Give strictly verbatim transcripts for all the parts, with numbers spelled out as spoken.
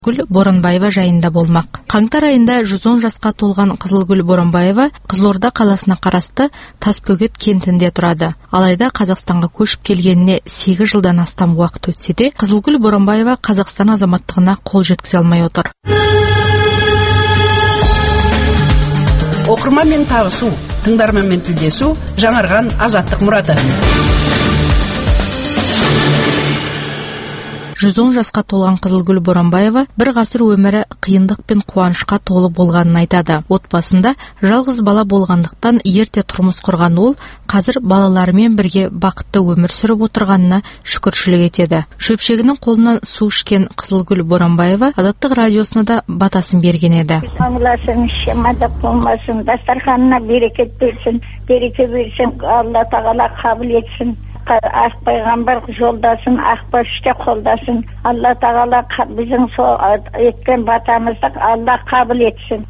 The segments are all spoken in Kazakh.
Гүл Боранбаева жайында болмақ. Қаңтар айында жүз он жасқа толған Қызылгүл Боранбаева Қызылорда қаласына қарасты Тасбөгет кентінде тұрады. Алайда Қазақстанға көшіп келгеніне сегіз жылдан астам уақыт өтсе де, Қызылгүл Боранбаева Қазақстан азаматтығына қол жеткізе алмай отыр. Оқырманмен табысу, тыңдарманмен тілдесу, жаңарған азаттық мұраты. жүз он жасқа толған Қызылгүл Боранбаева бір ғасыр өмірі қиындық пен қуанышқа толы болғанын айтады. Отбасында жалғыз бала болғандықтан ерте тұрмыс құрған ол, қазір балаларымен бірге бақытты өмір сүріп отырғанына шүкіршілік етеді. Шөпшегінің қолынан су ішкен Қызылгүл Боранбаева Азаттық радиосына да батасын берген еді. Аңласын, шемадақ болмасын, дастарханына берекет берсін, береке берсін, Алла тағала қабыл етсін. Ақ пайғамбар жолдасын, ақ башты қолдасын. Алла тағала біздің еткен батамызды Алла қабыл етсін.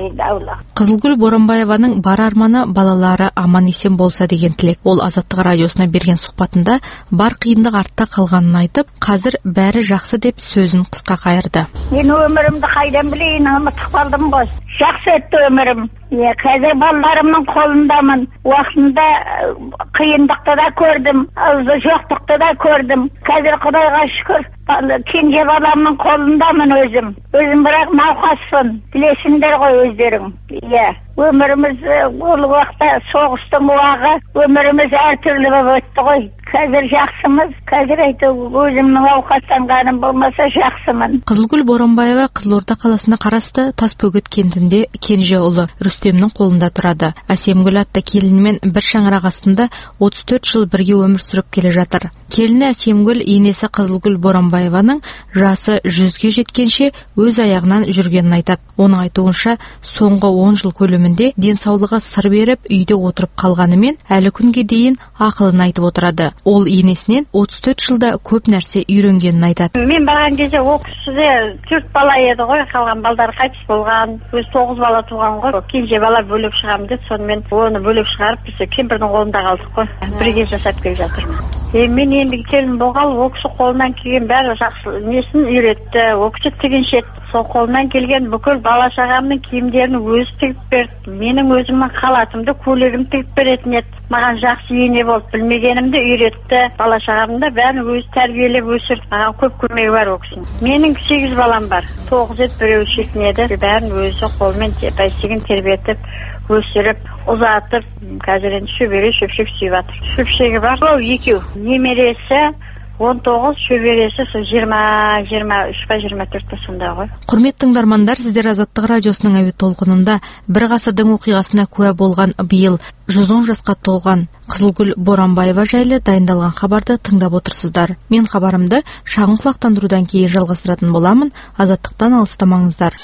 Қызылгүл Боранбаеваның бар арманы балалары аман есен болса деген тілек. Ол Азаттық радиосына берген сұхбатында бар қиындық артта қалғанын айтып, қазір бәрі жақсы деп сөзін қысқа қайырды. Мен өмірімді қайдан білейін, ұмытып қалдым ғой. Жақсы өтті өмірім. Қазір балаларымның қолындамын. Уақытында қиындықты да көрдім, жоқтықты да көрдім. Қазір Құдайға шүкір, кенже баламның қолындамын өзім. Өзім бірақ науқаспын. Білесіңдер ғой өздерің. Иә, өміріміз ол уақытта соғыстың уағы, өміріміз әртүрлі болып өтті ғой. Қазір жақсымыз, қазір айту өзімнің ауқаттанғаным болмаса жақсымын. Қызылгүл Боранбаева Қызылорда қаласына қарасты Тасбөгет кентінде кенже ұлы Рүстемнің қолында тұрады. Әсемгүл атты келінімен бір шаңырақ астында отыз төрт жыл бірге өмір сүріп келе жатыр. Келіні Әсемгүл енесі Қызылгүл Боранбаеваның жасы жүзге жеткенше өз аяғынан жүргенін айтады. Оның айтуынша, соңғы он жыл көлемінде денсаулығы сыр беріп үйде отырып қалғанымен әлі күнге дейін ақылын айтып отырады. Ол енесінен отыз төрт жылда көп нәрсе үйренгенін айтады. Мен барған кезде ол кісіде төрт бала еді ғой, қалған балдар қайтыс болған, өз тоғыз бала туған ғой. Кенже бала бөлек шығамын деп, сонымен оны бөлек шығарып, біз кемпірдің қолында қалдық қой. Бірге жасап келе жатырмын. Мен енді келін болғалы ол кісі қолынан келген бәрі жақсы несін үйретті, ол кісі тігінші еді. Сол қолынан келген бүкіл бала шағамның киімдерін өзі тігіп берді. Менің өзімнің халатымды, көйлегімді тігіп беретін еді. Маған жақсы ене болды, білмегенімді үйретті. Бала шағамды бәрін өзі тәрбиелеп өсірді. Маған көп көмегі бар ол кісінің. Менің сегіз балам бар. тоғыз еді, біреуі шетінеді. Бәрін өзі қолмен бәйсеген тербетіп, өсіріп, ұзатып, қазір енді шөбере шөпшек сүйіп жатыр. Шөпшегі бар, ол екеу. Немересі он тоғыз, шөбересі жиырма, жиырма үш па жиырма төрт па сонда ғой. Құрметті тыңдармандар, сіздер Азаттық радиосының әуе толқынында бір ғасырдың оқиғасына куә болған биыл жүз он жасқа толған Қызылгүл Боранбаева жайлы дайындалған хабарды тыңдап отырсыздар. Мен хабарымды шағын құлақтандырудан кейін жалғастыратын боламын. Азаттықтан алыстамаңыздар.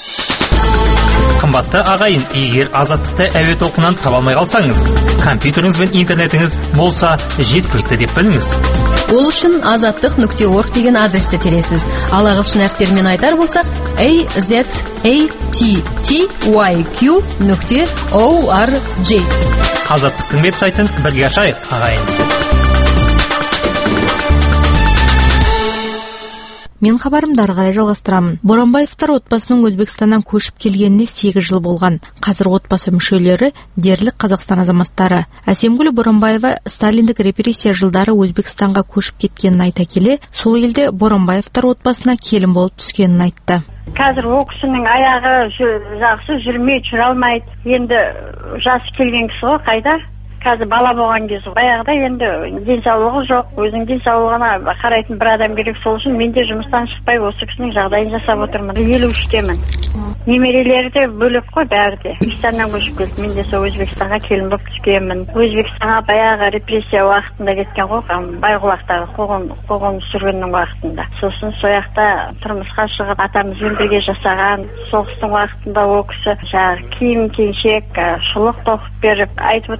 Қымбатты ағайын, егер Азаттықты әуе толқынынан таба алмай қалсаңыз, компьютеріңіз бен интернетіңіз болса жеткілікті деп біліңіз. Ол үшін азаттық нүкте орг деген адресті тересіз. Ал ағылшын әріптермен айтар болсақ a z a t t y q нүкте org. Азаттықтың веб-сайтын бірге ашайық, ағайын. Мен хабарымды ары қарай жалғастырамын. Боранбаевтар отбасының Өзбекстаннан көшіп келгеніне сегіз жыл болған. Қазір отбасы мүшелері дерлік Қазақстан азаматтары. Әсемгүл Боранбаева сталиндік репрессия жылдары Өзбекстанға көшіп кеткенін айта келе, сол елде Боранбаевтар отбасына келін болып түскенін айтты. Қазір ол кісінің аяғы жақсы жүрмей, жүре алмайды. Енді жасы келген кісі ғой, қайда? Қазір бала болған кез баяғыда енді денсаулығы жоқ, өзінің денсаулығына қарайтын бір адам керек, сол үшін мен де жұмыстан шықпай осы кісінің жағдайын жасап отырмын. елу үштемін. Немерелері де бөлек қой бәрі де. Өзбекстаннан көшіп келді. Мен де сол Өзбекстанға келін болып түскенмін. Өзбекстанға баяғы репрессия уақытында кеткен ғой, Байғұлақтағы қуғын қуғын сүргіннің уақытында. Сосын сояқта тұрмысқа шығып, атамызбен бірге жасаған соғыстың уақытында ол кісі жаңағы киім кешек, шұлық тоқып беріп айтып отырады ғой,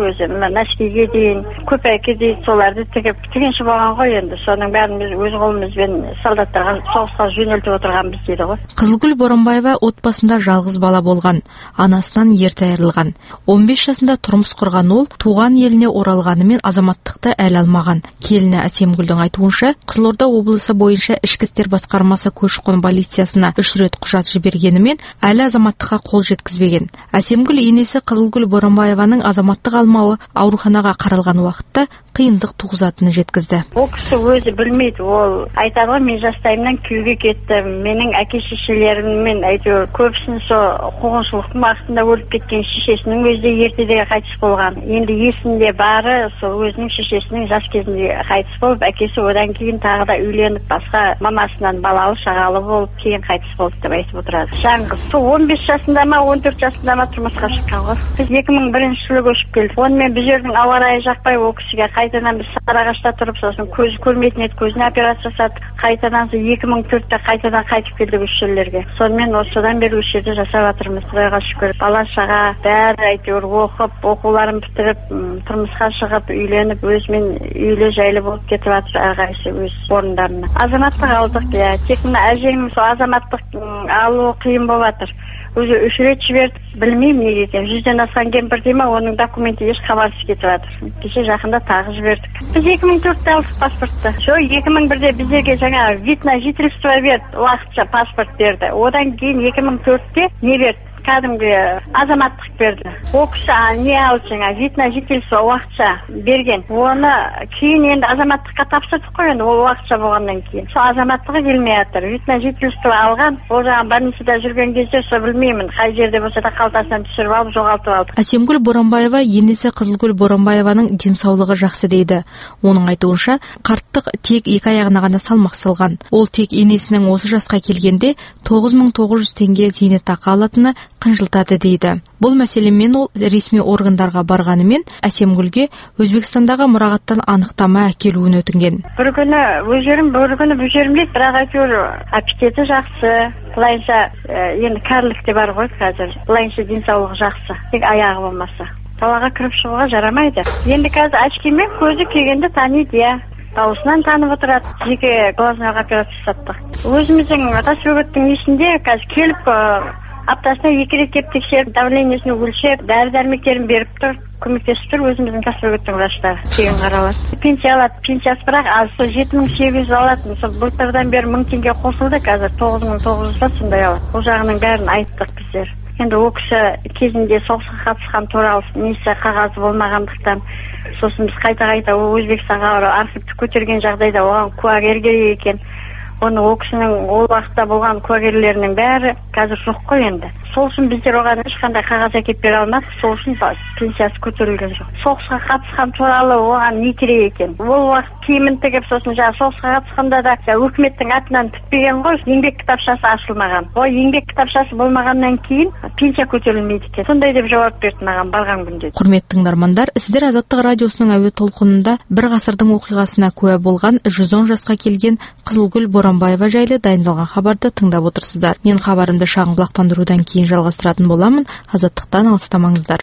өзі мына носкиге дейін, көпәйке дейді, соларды тігіп тігінші болған ғой енді. Соның бәрін біз өз қолымызбен солдаттарға соғысқа жөнелтіп отырғанбыз дейді ғой. Қызылгүл Боранбаева отбасында жалғыз бала болған, анасынан ерте айырылған. он бес жасында тұрмыс құрған ол туған еліне оралғанымен азаматтықты әлі алмаған. Келіні Әсемгүлдің айтуынша, Қызылорда облысы бойынша ішкі істер басқармасы көші-қон полициясына үш рет құжат жібергенімен әлі азаматтыққа қол жеткізбеген. Әсемгүл енесі Қызылгүл Боранбаеваның азаматтық алмауы ауруханаға қаралған уақытта қиындық туғызатыны жеткізді. Ол кісі өзі білмейді, ол айтады ғой, мен жастайымнан күйеуге кеттім, менің әке-шешелеріммен әйтеуір көбісін сол қуғыншылықтың уақытында өліп кеткен шешесінің өзі де ертедегі қайтыс болған. Енді есінде бары сол өзінің шешесінің жас кезінде қайтыс болып, әкесі одан кейін тағы да үйленіп, басқа мамасынан балалы шағалы болып, кейін қайтыс болды деп айтып отырады. Жаңғы сол он бес жасында ма, он төрт жасында ма тұрмысқа шыққан ғой. Біз екі мың бірінші жылы көшіп келдік. Онымен біз жердің ауа райы жақпай, ол кісіге қайтадан біз Сарыағашта тұрып, сосын көзі көрмейтін еді, көзіне операция жасадық. Қайтадан екі мың төртте қайтадан қайтып келдік үш жерлерге. Сонымен осыдан бері үш жерде жасап жатырмыз. Құдайға шүкір. Бала шаға бәрі әйтеуір оқып, оқуларын бітіріп, тұрмысқа шығып, үйленіп, өзімен үйлі жайлы болып кетіп жатыр әрқайсысы өз орындарына. Азаматтық алдық, иә. Тек мына әжемнің сол азаматтық алу қиын болып жатыр. Өзі үш рет жіберді, білмеймін неге екен. Жүзден асқан кемпір дей ма, оның документі еш хабарсыз кетіп жатыр. Кеше жақында тағы жібердік. Біз екі мың төртте алдық паспортты. Жо екі мың бірде біздерге жаңа вид на жительство берді, уақытша паспорт берді. Одан кейін екі мың төртте не берді? Кәдімгі азаматтық берді. Ол кісі не алды жаңа, вид на жительство уақытша берген. Оны кейін енді азаматтыққа тапсырдық қой, енді ол уақытша болғаннан кейін. Сол азаматтығы келмей жатыр. Вид на жительство алған, ол жаңа больницада жүрген кезде сол білмеймін, қай жерде болса да қалтасынан түсіріп алып, жоғалтып алды. Әсемгүл Боранбаева енесі Қызылгүл Боранбаеваның денсаулығы жақсы дейді. Оның айтуынша, қарттық тек екі аяғына ғана салмақ салған. Ол тек енесінің осы жасқа келгенде тоғыз мың тоғыз жүз теңге зейнетақы алатыны қынжылтады дейді. Бұл мәселемен ол ресми органдарға барғанымен Әсемгүлге Өзбекстандағы мұрағаттан анықтама әкелуін өтінген. Бір күні өзерім, бір күні бүжерім дейді, бірақ әйтеуір аппетиті жақсы. Бұлайынша енді кәрілік те бар ғой қазір. Бұлайынша денсаулығы жақсы, тек аяғы болмаса. Далаға кіріп шығуға жарамайды. Енді қазір очкимен көзі келгенде таниды, иә. Дауысынан танып отырады. Жеке глазная операция жасаттық. Өзіміздің Тасбөгеттің несінде қазір келіп аптасына екі рет кеп тексеріп, давлениесін өлшеп, дәрі-дәрмектерін беріп тұр, көмектесіп тұр өзіміздің Тасбөгеттің врачтары. Тегін қаралады. Пенсия алады, пенсиясы бірақ аз, сол жеті мың сегіз жүз алады. Сол былтырдан бері мың теңге қосылды, қазір тоғыз мың тоғыз жүз сондай алады. Бұл жағының бәрін айттық біздер. Енді ол кісі кезінде соғысқа қатысқан туралы несі қағазы болмағандықтан, сосын біз қайта-қайта Өзбекстанға архивті көтерген жағдайда оған куәгер керек екен. Оны ол кісінің ол уақытта болған куәгерлерінің бәрі қазір жоқ қой енді. Сол үшін біздер оған ешқандай қағаз әкеп бере алмадық, сол үшін пенсиясы көтерілген жоқ. Соғысқа қатысқан туралы оған не керек екен? Ол уақыт киімін тігіп, сосын жаңа соғысқа қатысқанда да өкіметтің атынан тікпеген ғой, еңбек кітапшасы ашылмаған. Ол еңбек кітапшасы болмағаннан кейін пенсия көтерілмейді екен. Сондай деп жауап берді маған барған күнде. Құрметті тыңдармандар, сіздер Азаттық радиосының әуе толқынында бір ғасырдың оқиғасына куә болған жүз он жасқа келген Қызылгүл Боранбаева жайлы дайындалған хабарды тыңдап отырсыздар. Мен хабарымды шағын құлақтандырудан кейін жалғастыратын боламын. Азаттықтан алыстамаңыздар.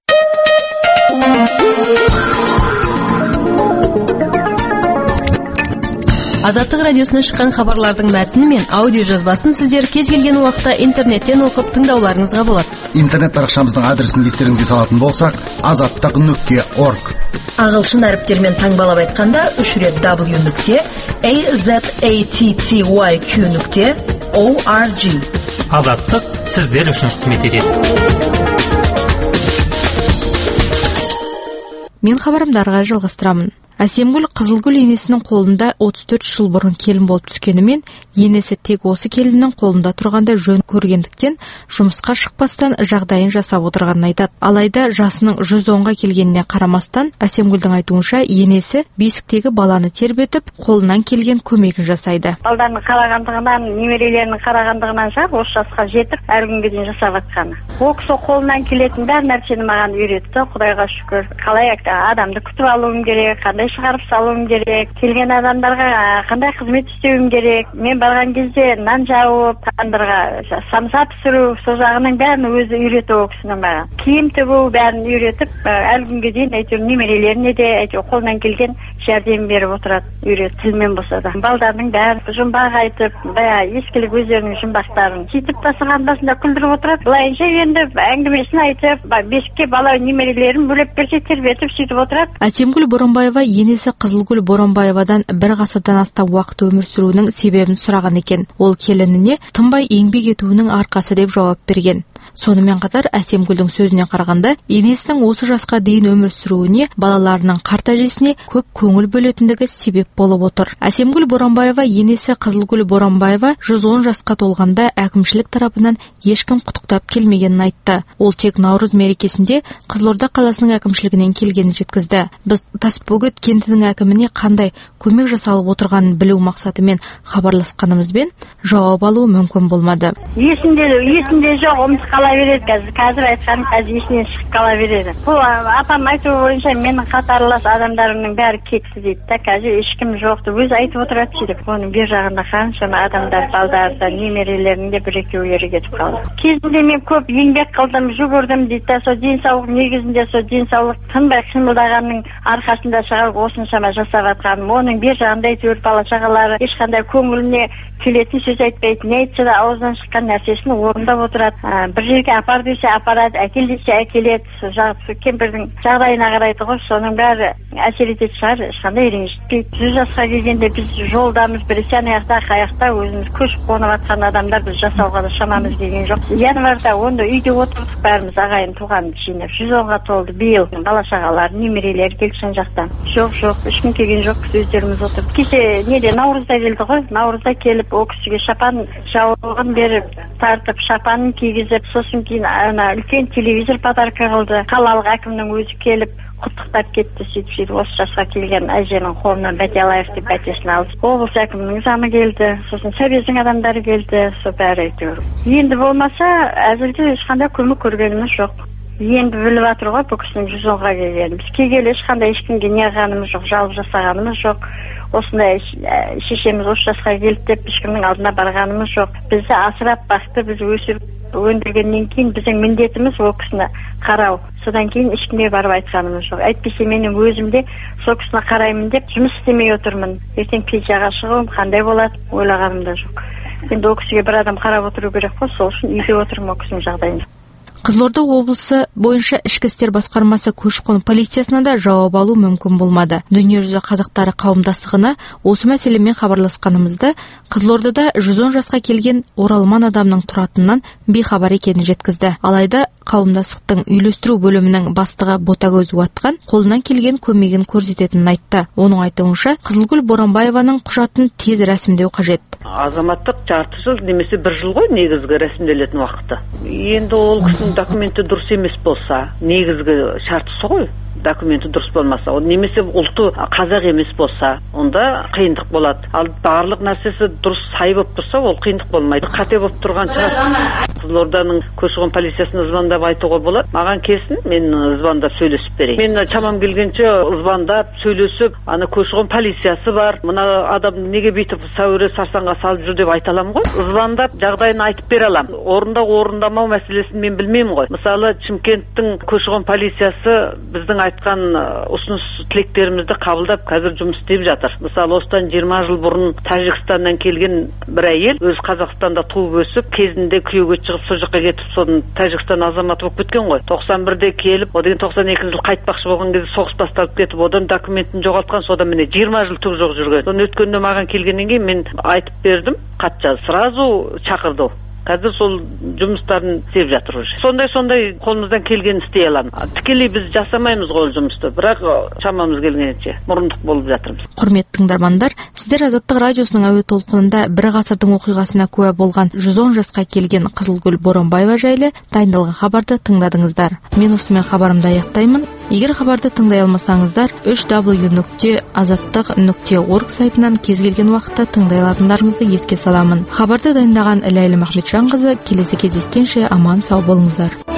Азаттық радиосынан шыққан хабарлардың мәтіні мен аудио жазбасын сіздер кез келген уақытта интернеттен оқып тыңдауларыңызға болады. Интернет парақшамыздың адресін естеріңізге салатын болсақ, азаттық нүкте орг. Ағылшын әріптермен таңбалап айтқанда үш рет w нүкте azatty нүкте org. Азаттық сіздер үшін қызмет етеді. Мен хабарымды ары жалғастырамын. Әсемгүл Қызылгүл енесінің қолында отыз төрт жыл бұрын келін болып түскенімен, енесі тек осы келіннің қолында тұрғанда жөн көргендіктен жұмысқа шықпастан жағдайын жасап отырғанын айтады. Алайда жасының жүз онға келгеніне қарамастан, Әсемгүлдің айтуынша енесі бесіктегі баланы тербетіп, қолынан келген көмегін жасайды. Балдарының қарағандығынан, немерелерінің қарағандығынан шығып, осы жасқа жетіп, әр күнге дейін жасап жатқаны. Ол кісі қолынан келетін бәр нәрсені маған үйретті, Құдайға шүкір. Қалай адамды күтіп алуым керек, қандай шығарып салуым керек, келген адамдарға қандай қызмет істеуім керек, мен барған кезде нан жауып, тандырға самса пісіру, сол жағының бәрін өзі үйретіп ол кісінің маған. Киім тігу бәрін үйретіп, әлі күнге дейін әйтеуір немерелеріне де әйтеуір қолынан келген жәрдем беріп отырады, үйретіп, тілмен болса да. Балдардың бәрі жұмбақ айтып, бая ескілік өздерінің жұмбақтарын сөйтіп тасыған басында күлдіріп отырады. Былайынша енді әңгімесін айтып, бесікке бала немерелерін бөлеп берсе тербетіп сөйтіп отырады. Әсемгүл Боранбаева енесі Қызылгүл Боранбаевадан бір ғасырдан астам уақыт өмір сүруінің себебін сұраған екен. Ол келініне тынбай еңбек етуінің арқасы деп жауап берген. Сонымен қатар Әсемгүлдің сөзіне қарағанда, енесінің осы жасқа дейін өмір сүруіне балаларының қарт әжесіне көп көңіл бөлетіндігі себеп болып отыр. Әсемгүл Боранбаева енесі Қызылгүл Боранбаева жүз он жасқа толғанда әкімшілік тарапынан ешкім құттықтап келмегенін айтты. Ол тек Наурыз мерекесінде Қызылорда қаласының әкімшілігінен келгенін жеткізді. Біз Тасбөгет кентінің әкіміне қандай көмек жасалып отырғанын білу мақсатымен хабарласқанымызбен жауап алу мүмкін болмады. Есінде, есінде жоқ, ұмытып қала береді қазір. Қазір айтқаным қазір есінен шығып қала береді. Бұл апам айтуы бойынша менің қатарлас адамдарымның бәрі кетті дейді да, қазір ешкім жоқты. Өзі айтып отырады сөйтіп. Оның бер жағында қаншама адамдар, балдарда, немерелерінің де бір екеулері кетіп қалды. Кезінде мен көп еңбек қылдым, жүгірдім дейді да, сол денсаулық негізінде сол денсаулық тынбай қимылдағанның арқасында шығарып осыншама жасап жатқаным. Оның бер жағында әйтеуір бала шағалары ешқандай көңіліне келетін сөз айтпайды, не айтса да аузынан шыққан нәрсесін орындап отырады. А, бір жерге апар десе апарады, әкел десе әкеледі. Сол кемпірдің жағдайына қарайды ғой, соның бәрі әсер ететін шығар, ешқандай ренжітпейді. жүз жасқа келгенде біз жолдамыз біресе аяқта, аяқта өзіміз көшіп қонып жатқан адамдар, біз жасауға да шамамыз келген жоқ. Январьда онда үйде отырдық бәріміз, ағайын туған жинап. жүз онға толды биыл. Бала шағалар, немерелер келген жақтан. Жоқ, жоқ, ешкім келген жоқ, біз өздеріміз отырдық. Кеше неде Наурызда келді ғой, Наурызда келіп ол кісіге шапан жауығын беріп, тартып, шапанын кигізіп, сосын кейін ана үлкен телевизор подарка қылды. Қалалық әкімнің өзі келіп құттықтап кетті, сөйтіп сөйтіп осы жасқа келген әженің қолынан бәте алайық деп бәтесін алды. Облыс әкімінің замы келді, сосын сәбездің адамдары келді, сол бәрі әйтеуір. Енді болмаса, әзірге ешқандай көмек көргеніміз жоқ. Енді біліп жатыр ғой бұл кісінің жүз онға келгенін. Біз келгелі ешқандай ешкімге не қылғанымыз жоқ, жалып жасағанымыз жоқ. Осындай шешеміз осы жасқа келді деп ешкімнің алдына барғанымыз жоқ. Бізді асырап бақты, біз өсіріп өндіргеннен кейін біздің міндетіміз ол кісіні қарау. Содан кейін ешкімге барып айтқанымыз жоқ. Әйтпесе менің өзімде сол кісіні қараймын деп жұмыс істемей отырмын. Ертең пенсияға шығуым қандай болады ойлағаным да жоқ. Енді ол кісіге бір адам қарап отыру керек қой, сол үшін үйде отырмын ол кісінің жағдайында. Қызылорда облысы бойынша ішкі істер басқармасы көші-қон полициясына да жауап алу мүмкін болмады. Дүниежүзі қазақтары қауымдастығына осы мәселемен хабарласқанымызда Қызылордада жүз он жасқа келген оралман адамның тұратынынан бейхабар екенін жеткізді. Алайда қауымдастықтың үйлестіру бөлімінің бастығы Ботагөз Уатқан қолынан келген көмегін көрсететінін айтты. Оның айтуынша Қызылгүл Боранбаеваның құжатын тез рәсімдеу қажет. Азаматтық жарты жыл немесе бір жыл ғой негізгі рәсімделетін уақыты. Енді ол кісінің документі дұрыс емес болса, негізгі шартысы ғой, документі дұрыс болмаса, немесе ұлты қазақ емес болса, онда қиындық болады. Ал барлық нәрсесі дұрыс сай болып тұрса, ол қиындық болмайды. Қате болып тұрған шығар. Қызылорданың көші-қон полициясына звондап айтуға болады. Маған келсін, мен звондап сөйлесіп берейін. Мен шамам келгенше звондап сөйлесіп, ана көші-қон полициясы бар, мына адам неге бүйтіп сәуірі сарсаңға салып жүр деп айта аламын ғой. Звондап жағдайын айтып бере аламын. Орында орындамау мәселесін мен білмеймін ғой. Мысалы, Шымкенттің көші-қон полициясы біздің айтқан ұсыныс тілектерімізді қабылдап қазір жұмыс істеп жатыр. Мысалы, осыдан жиырма жыл бұрын Тәжікстаннан келген бір әйел өз Қазақстанда туып өсіп, кезінде күйеуге шығып сол жаққа кетіп, соның Тәжікстан азаматы болып кеткен ғой. тоқсан бірде келіп, одан тоқсан екінші жыл қайтпақшы болған кезде соғыс басталып кетіп, одан документін жоғалтқан, содан міне жиырма жыл түк жоқ жүрген. Соны өткенде маған келгеннен кейін мен айтып бердім, хат жаз, сразу шақырды. Қазір сол жұмыстарын істеп жатыр уже. Сондай-сондай қолымыздан келген істей аламыз. Тікелей біз жасамаймыз ғой жұмысты, бірақ шамамыз келгенше мұрындық болып жатырмыз. Құрметті тыңдармандар, сіздер Азаттық радиосының әуе толқынында бір ғасырдың оқиғасына куә болған жүз он жасқа келген Қызылгүл Боранбаева жайлы дайындалған хабарды тыңдадыңыздар. Мен осымен хабарымды аяқтаймын. Егер хабарды тыңдай алмасаңыздар, үш дабл ю нүкте азаттық нүкте орг сайтынан кез келген уақытта тыңдай алатындарыңызды еске саламын. Хабарды дайындаған Ләйлі Махметжанқызы, келесі кездескенше аман сау болыңыздар.